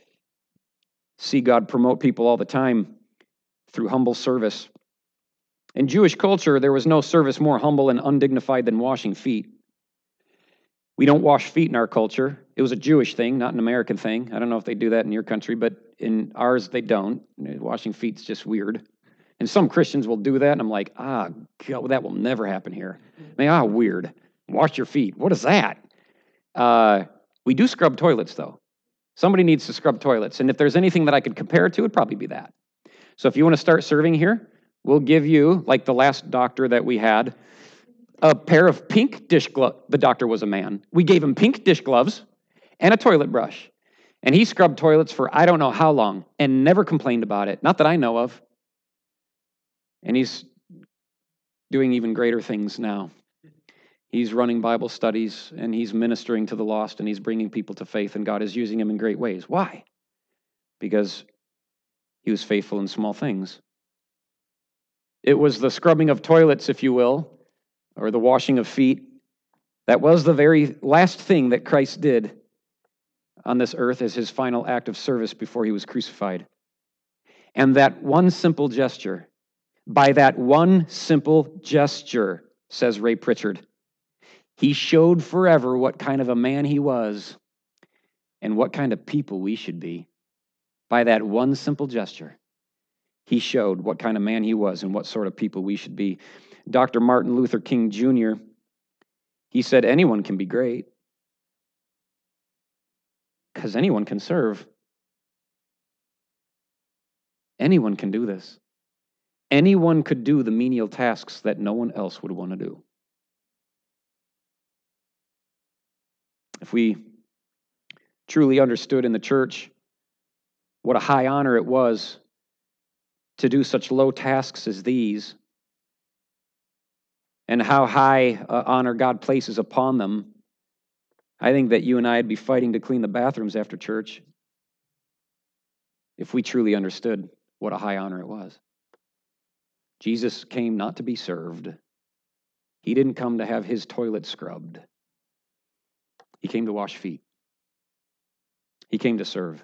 see God promote people all the time through humble service. In Jewish culture, there was no service more humble and undignified than washing feet. We don't wash feet in our culture. It was a Jewish thing, not an American thing. I don't know if they do that in your country, but in ours, they don't. Washing feet's just weird. And some Christians will do that, and I'm like, ah, God, that will never happen here. I mean, ah, weird. Wash your feet. What is that? Uh, we do scrub toilets, though. Somebody needs to scrub toilets. And if there's anything that I could compare it to, it'd probably be that. So if you want to start serving here, we'll give you, like the last doctor that we had, a pair of pink dish gloves. The doctor was a man. We gave him pink dish gloves and a toilet brush. And he scrubbed toilets for I don't know how long and never complained about it. Not that I know of. And he's doing even greater things now. He's running Bible studies, and he's ministering to the lost, and he's bringing people to faith, and God is using him in great ways. Why? Because he was faithful in small things. It was the scrubbing of toilets, if you will, or the washing of feet. That was the very last thing that Christ did on this earth as his final act of service before he was crucified. And that one simple gesture, by that one simple gesture, says Ray Pritchard, he showed forever what kind of a man he was and what kind of people we should be. By that one simple gesture, he showed what kind of man he was and what sort of people we should be. Doctor Martin Luther King Junior, he said, anyone can be great because anyone can serve. Anyone can do this. Anyone could do the menial tasks that no one else would want to do. If we truly understood in the church what a high honor it was to do such low tasks as these, and how high uh, honor God places upon them, I think that you and I would be fighting to clean the bathrooms after church if we truly understood what a high honor it was. Jesus came not to be served. He didn't come to have his toilet scrubbed. He came to wash feet. He came to serve.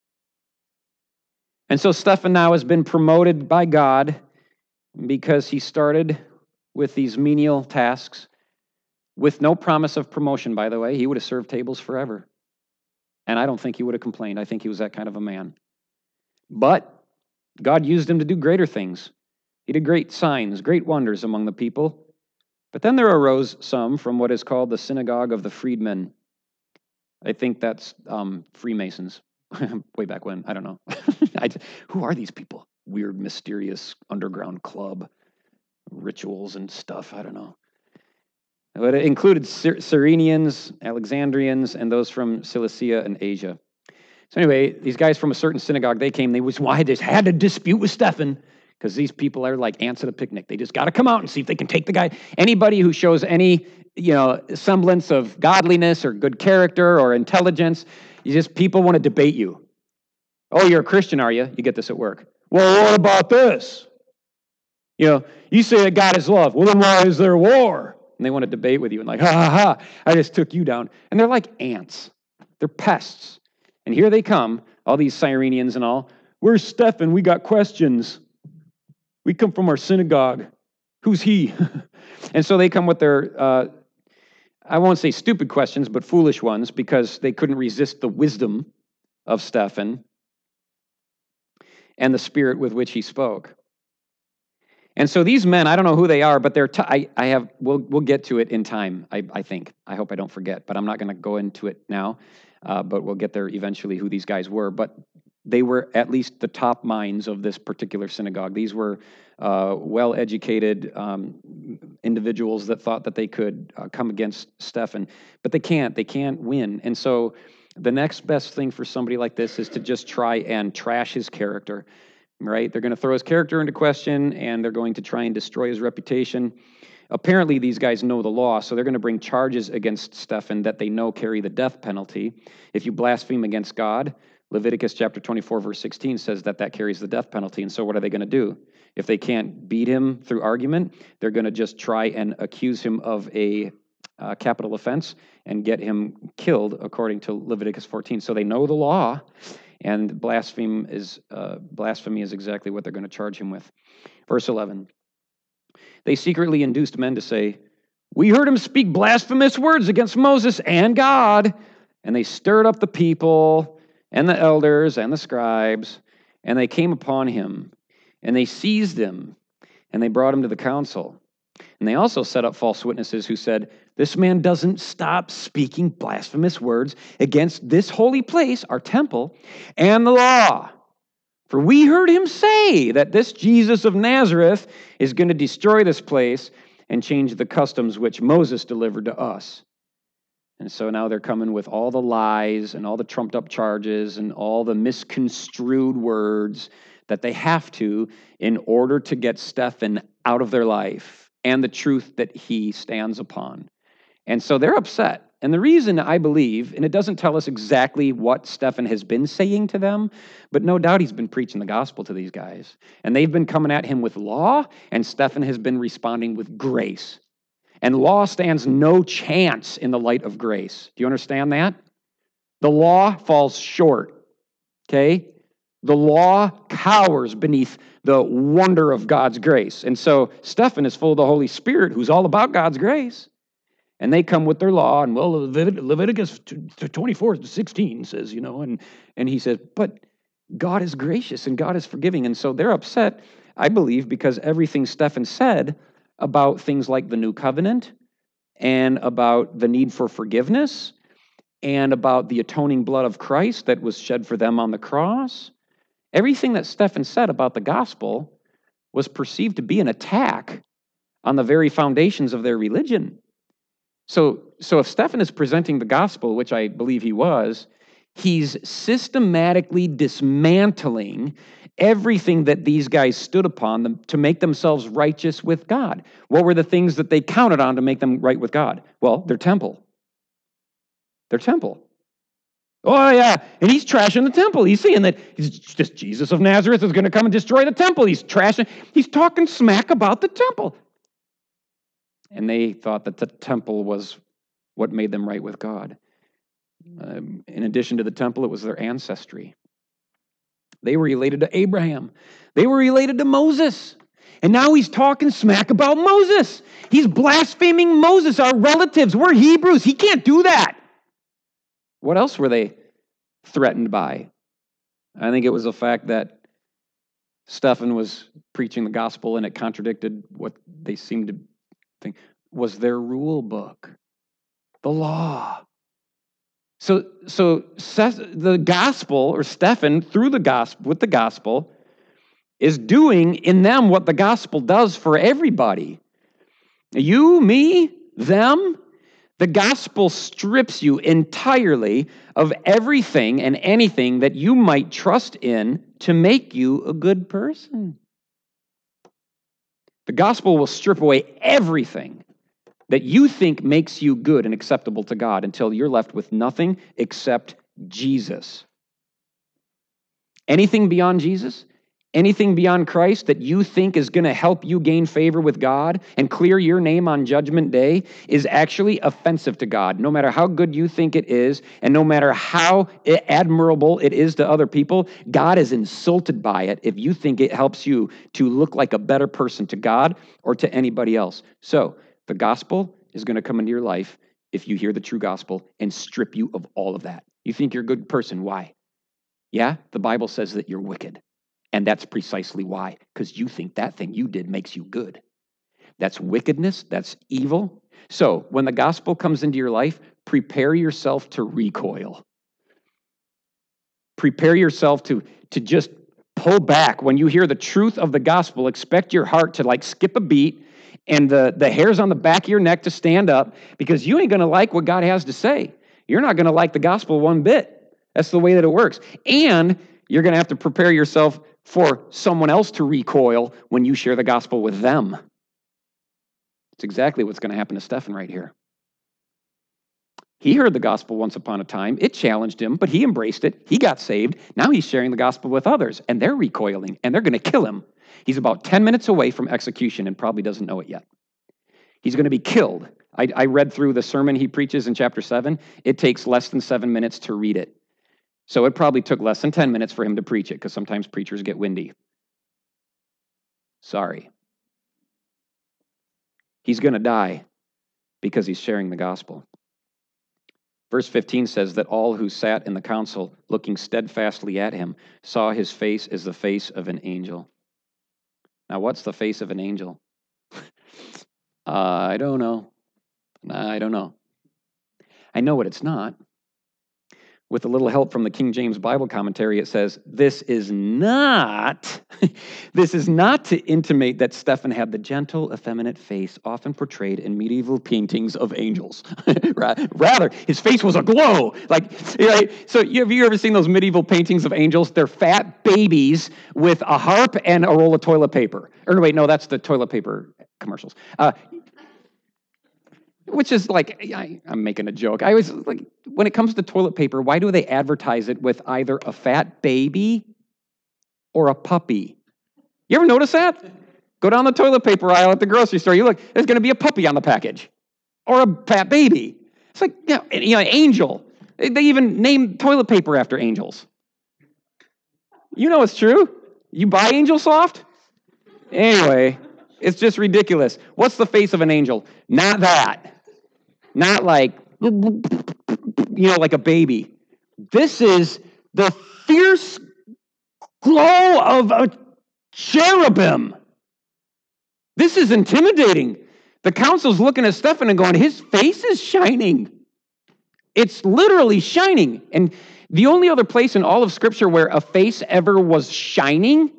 And so Stephen now has been promoted by God because he started with these menial tasks with no promise of promotion, by the way. He would have served tables forever. And I don't think he would have complained. I think he was that kind of a man. But God used him to do greater things. He did great signs, great wonders among the people. But then there arose some from what is called the synagogue of the freedmen. I think that's um, Freemasons. Way back when, I don't know. I, who are these people? Weird, mysterious underground club, rituals and stuff. I don't know. But it included Cyrenians, Alexandrians, and those from Cilicia and Asia. So anyway, these guys from a certain synagogue, they came. They was why they had to dispute with Stephen because these people are like ants at a picnic. They just got to come out and see if they can take the guy. Anybody who shows any, you know, semblance of godliness or good character or intelligence, you just people want to debate you. Oh, you're a Christian, are you? You get this at work. Well, what about this? You know, you say that God is love. Well, then why is there war? And they want to debate with you and like, ha, ha, ha, I just took you down. And they're like ants. They're pests. And here they come, all these Cyrenians and all. Where's Stephen? We got questions. We come from our synagogue. Who's he? And so they come with their, uh, I won't say stupid questions, but foolish ones, because they couldn't resist the wisdom of Stephen and the spirit with which he spoke. And so these men, I don't know who they are, but they're. T- I, I have. We'll we'll get to it in time. I, I think. I hope I don't forget, but I'm not going to go into it now. Uh, but we'll get there eventually. Who these guys were, but they were at least the top minds of this particular synagogue. These were uh, well-educated um, individuals that thought that they could uh, come against Stephen, but they can't. They can't win. And so the next best thing for somebody like this is to just try and trash his character. Right? They're going to throw his character into question, and they're going to try and destroy his reputation. Apparently, these guys know the law, so they're going to bring charges against Stephen that they know carry the death penalty. If you blaspheme against God, Leviticus chapter twenty-four, verse sixteen says that that carries the death penalty. And so what are they going to do? If they can't beat him through argument, they're going to just try and accuse him of a uh, capital offense and get him killed according to Leviticus fourteen. So they know the law. And blaspheme is uh, blasphemy is exactly what they're going to charge him with. Verse eleven. they secretly induced men to say, "We heard him speak blasphemous words against Moses and God." And they stirred up the people and the elders and the scribes, and they came upon him, and they seized him, and they brought him to the council. And they also set up false witnesses who said, "This man doesn't stop speaking blasphemous words against this holy place, our temple, and the law. For we heard him say that this Jesus of Nazareth is going to destroy this place and change the customs which Moses delivered to us." And so now they're coming with all the lies and all the trumped up charges and all the misconstrued words that they have to in order to get Stephen out of their life and the truth that he stands upon. And so they're upset. And the reason I believe, and it doesn't tell us exactly what Stephen has been saying to them, but no doubt he's been preaching the gospel to these guys. And they've been coming at him with law, and Stephen has been responding with grace. And law stands no chance in the light of grace. Do you understand that? The law falls short, okay? The law cowers beneath the wonder of God's grace. And so Stephen is full of the Holy Spirit, who's all about God's grace. And they come with their law, and well, Levit- Leviticus twenty-four sixteen says, you know, and, and he says, but God is gracious and God is forgiving. And so they're upset, I believe, because everything Stephen said about things like the new covenant and about the need for forgiveness and about the atoning blood of Christ that was shed for them on the cross, everything that Stephen said about the gospel was perceived to be an attack on the very foundations of their religion. So, so if Stephen is presenting the gospel, which I believe he was, he's systematically dismantling everything that these guys stood upon them to make themselves righteous with God. What were the things that they counted on to make them right with God? Well, their temple. Their temple. Oh, yeah, and he's trashing the temple. He's saying that he's just Jesus of Nazareth is going to come and destroy the temple. He's trashing, he's talking smack about the temple. And they thought that the temple was what made them right with God. Um, in addition to the temple, it was their ancestry. They were related to Abraham. They were related to Moses. And now he's talking smack about Moses. He's blaspheming Moses, our relatives. We're Hebrews. He can't do that. What else were they threatened by? I think it was the fact that Stephen was preaching the gospel and it contradicted what they seemed to think was their rule book, the law. So, so the gospel, or Stephen, through the gospel, with the gospel, is doing in them what the gospel does for everybody. You, me, them. The gospel strips you entirely of everything and anything that you might trust in to make you a good person. The gospel will strip away everything that you think makes you good and acceptable to God until you're left with nothing except Jesus. Anything beyond Jesus, anything beyond Christ that you think is going to help you gain favor with God and clear your name on Judgment Day is actually offensive to God, no matter how good you think it is, and no matter how admirable it is to other people. God is insulted by it if you think it helps you to look like a better person to God or to anybody else. So, the gospel is going to come into your life if you hear the true gospel and strip you of all of that. You think you're a good person. Why? Yeah, the Bible says that you're wicked. And that's precisely why, because you think that thing you did makes you good. That's wickedness. That's evil. So when the gospel comes into your life, prepare yourself to recoil. Prepare yourself to, to just pull back. When you hear the truth of the gospel, expect your heart to like skip a beat and the, the hairs on the back of your neck to stand up, because you ain't going to like what God has to say. You're not going to like the gospel one bit. That's the way that it works. And you're going to have to prepare yourself for someone else to recoil when you share the gospel with them. It's exactly what's going to happen to Stephen right here. He heard the gospel once upon a time. It challenged him, but he embraced it. He got saved. Now he's sharing the gospel with others, and they're recoiling, and they're going to kill him. He's about ten minutes away from execution and probably doesn't know it yet. He's going to be killed. I, I read through the sermon he preaches in chapter seven. It takes less than seven minutes to read it. So it probably took less than ten minutes for him to preach it, because sometimes preachers get windy. Sorry. He's going to die because he's sharing the gospel. Verse fifteen says that all who sat in the council, looking steadfastly at him, saw his face as the face of an angel. Now, what's the face of an angel? uh, I don't know. I don't know. I know what it's not. With a little help from the King James Bible commentary, it says, this is not, this is not to intimate that Stephen had the gentle, effeminate face often portrayed in medieval paintings of angels. Rather, his face was aglow. Like, you know, so you, have you ever seen those medieval paintings of angels? They're fat babies with a harp and a roll of toilet paper. Or no, wait, no, that's the toilet paper commercials. Uh, Which is like, I, I'm making a joke. I always, like, when it comes to toilet paper, why do they advertise it with either a fat baby or a puppy? You ever notice that? Go down the toilet paper aisle at the grocery store, you look, there's going to be a puppy on the package or a fat baby. It's like, you know, you know, angel. They even name toilet paper after angels. You know it's true. You buy Angel Soft? Anyway, it's just ridiculous. What's the face of an angel? Not that. Not like, you know, like a baby. This is the fierce glow of a cherubim. This is intimidating. The council's looking at Stephen and going, his face is shining. It's literally shining. And the only other place in all of Scripture where a face ever was shining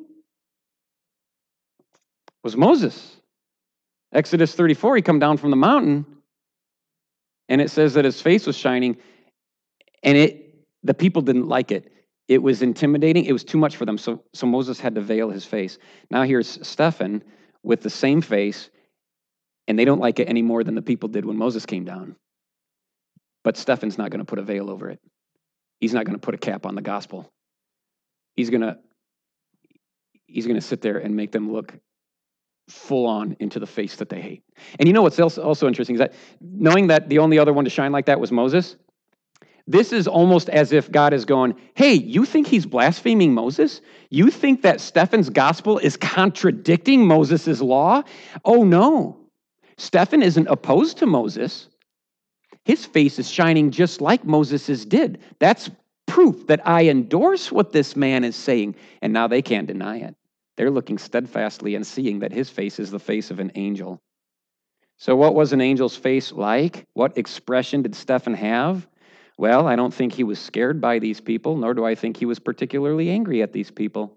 was Moses. Exodus thirty-four, he come down from the mountain, and it says that his face was shining, and it the people didn't like it. It was intimidating. It was too much for them, so, so Moses had to veil his face. Now here's Stephen with the same face, and they don't like it any more than the people did when Moses came down. But Stephen's not going to put a veil over it. He's not going to put a cap on the gospel. He's going to he's going to sit there and make them look full on into the face that they hate. And you know what's also interesting is that knowing that the only other one to shine like that was Moses, this is almost as if God is going, hey, you think he's blaspheming Moses? You think that Stephen's gospel is contradicting Moses' law? Oh no. Stephen isn't opposed to Moses. His face is shining just like Moses's did. That's proof that I endorse what this man is saying. And now they can't deny it. They're looking steadfastly and seeing that his face is the face of an angel. So what was an angel's face like? What expression did Stephen have? Well, I don't think he was scared by these people, nor do I think he was particularly angry at these people.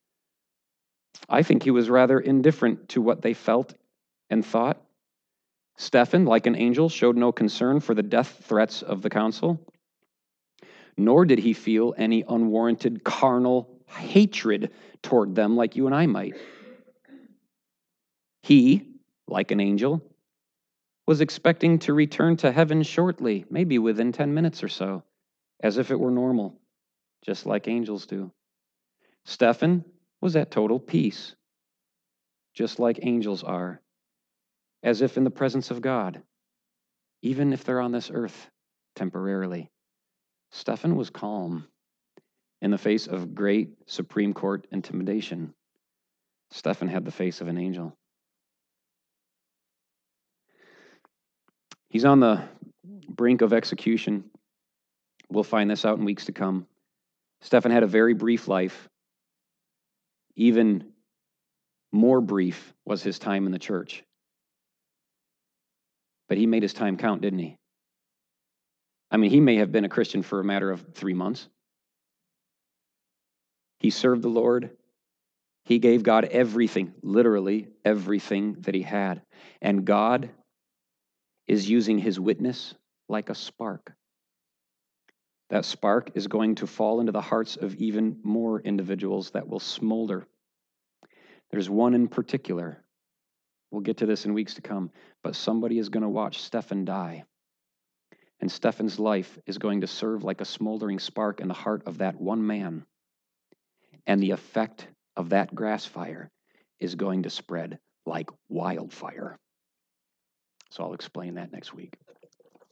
I think he was rather indifferent to what they felt and thought. Stephen, like an angel, showed no concern for the death threats of the council, nor did he feel any unwarranted carnal hatred toward them like you and I might. He, like an angel, was expecting to return to heaven shortly, maybe within ten minutes or so, as if it were normal, just like angels do. Stephen was at total peace, just like angels are, as if in the presence of God, even if they're on this earth temporarily. Stephen was calm in the face of great Supreme Court intimidation. Stephen had the face of an angel. He's on the brink of execution. We'll find this out in weeks to come. Stephen had a very brief life. Even more brief was his time in the church. But he made his time count, didn't he? I mean, he may have been a Christian for a matter of three months. He served the Lord. He gave God everything, literally everything that he had. And God is using his witness like a spark. That spark is going to fall into the hearts of even more individuals that will smolder. There's one in particular. We'll get to this in weeks to come. But somebody is going to watch Stephen die. And Stephen's life is going to serve like a smoldering spark in the heart of that one man. And the effect of that grass fire is going to spread like wildfire. So I'll explain that next week.